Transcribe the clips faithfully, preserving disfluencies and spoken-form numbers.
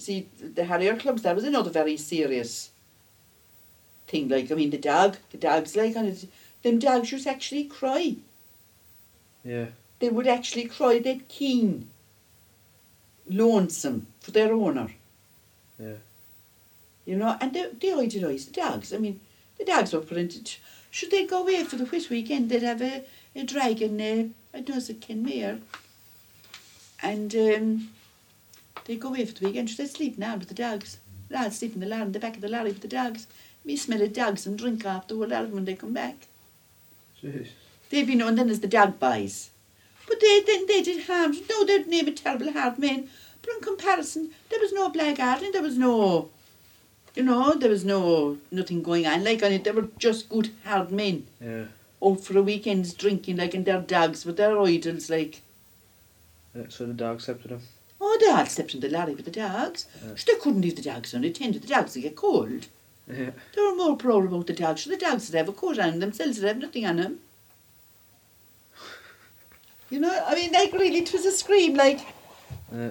see, the Harrier clubs, that was another very serious thing. Like, I mean, the dog, the dogs, like, and it, them dogs used to actually cry. Yeah. They would actually cry, they'd keen, lonesome for their owner. Yeah. You know, and they, they idolised the dogs. I mean, the dogs were put into... Should they go away for the whist weekend, they'd have a, a dragon, uh, I don't know, it's a Kenmare. And um, they'd go away for the weekend, should they sleep now with the dogs? They'd sleep in the, lorry, in the back of the lorry with the dogs. Me smell of dogs and drink off the whole lot when they come back. Jeez. They'd be known then as the dog boys. But they then they did harm. No, they'd name it terrible hard men. But in comparison, there was no blackguarding, there was no... You know, there was no nothing going on like on it. They were just good hard men. Yeah. Out for a weekend's drinking, like, and their dogs with their idols, like. Yeah, so the dog accepted him. Oh, they all slept in the lorry with the dogs. Yeah. So they couldn't leave the dogs unattended. The dogs would get cold. Yeah. They were more proud about the dogs. So the dogs would have a coat on themselves, would have nothing on them. You know, I mean, like, really, it was a scream, like. Yeah.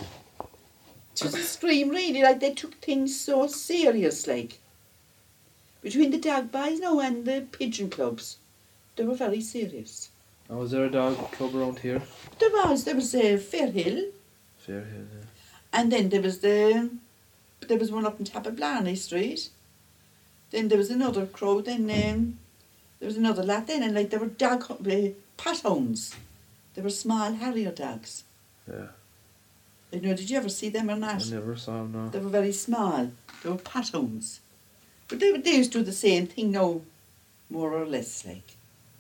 It was a scream, really, like they took things so serious, like. Between the dog boys now and the pigeon clubs, they were very serious. And was there a dog club around here? There was, there was uh, Fairhill, Fairhill, yeah. and then there was the, there was one up on top of Blarney Street. Then there was another crowd, then um, there was another lot then, and like there were dog, uh, pot hounds. They were small Harrier dogs. Yeah. I don't know, did you ever see them or not? I never saw him, no. They were very small. They were pot hounds. But they, they used to do the same thing now, more or less, like.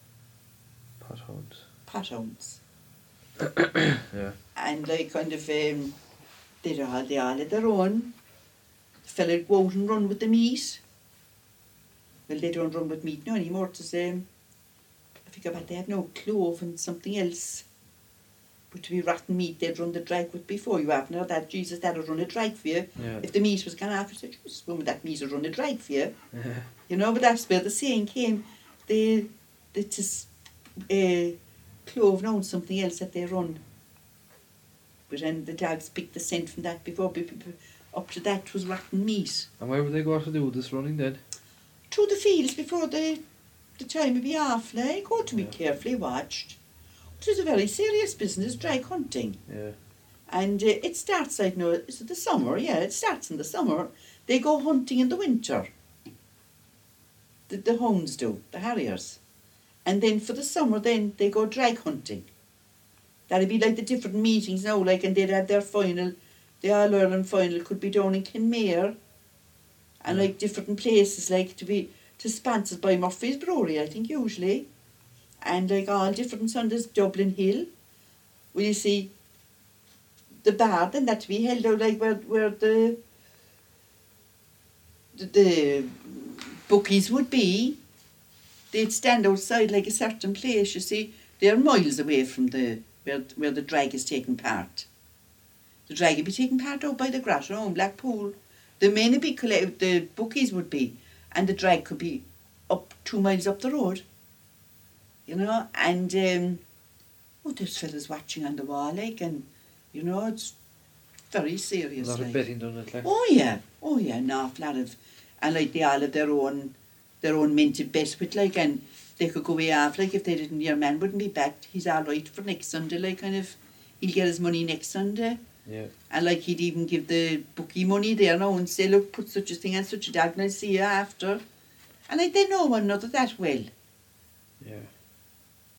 Pot hounds. Pot hounds. Yeah. And like kind of, um, they'd all, they all had their own. The fella would go out and run with the meat. Well, they don't run with meat now anymore. It's, um, I think about they have no clove and something else. But to be rotten meat, they'd run the drag with before. You haven't heard that. Jesus, that'd run a drag for you. Yeah. If the meat was gone off, you said, Jesus, woman, that meat would run a drag for you. Yeah. You know, but that's where the saying came. They, they just uh, clove now and something else that they run. But then the dogs picked the scent from that before. b- b- b- Up to that was rotten meat. And where would they go to do this running then? Through the fields before the, the time would be off, like. Oh, to be Yeah. carefully watched. It was a very serious business, drag hunting. Yeah. And uh, it starts, like, no, is it the summer? Yeah, it starts in the summer. They go hunting in the winter. The, the hounds do, the harriers. And then for the summer, then they go drag hunting. That'd be like the different meetings now, like, and they'd have their final, the All-Ireland final could be down in Kenmare. And, like, different places, like, to be, to sponsored by Murphy's Brewery, I think, usually. And, like, all different Sundays, Dublin Hill. Well, you see, the bar, then that to be held out, like, where, where the, the, the bookies would be. They'd stand outside, like, a certain place, you see. They're miles away from the, where, where the drag is taking part. The drag would be taking part out by the Grotto in Blackpool. The men would be, collect- the bookies would be, and the drag could be up two miles up the road. You know, and um, oh, there's fellas watching on the wall, like, and you know, it's very A serious. lot like. of betting done it, like. Oh yeah, oh yeah, an awful lot of, and like they all have their own, their own minted bet with, like, and they could go way off, like, if they didn't, your man wouldn't be back. He's all right for next Sunday, like, kind of, he'll get his money next Sunday. Yeah. And like he'd even give the bookie money there now and say, look, put such a thing on such a dog and I'll see you after. And like they know one another that well. Yeah.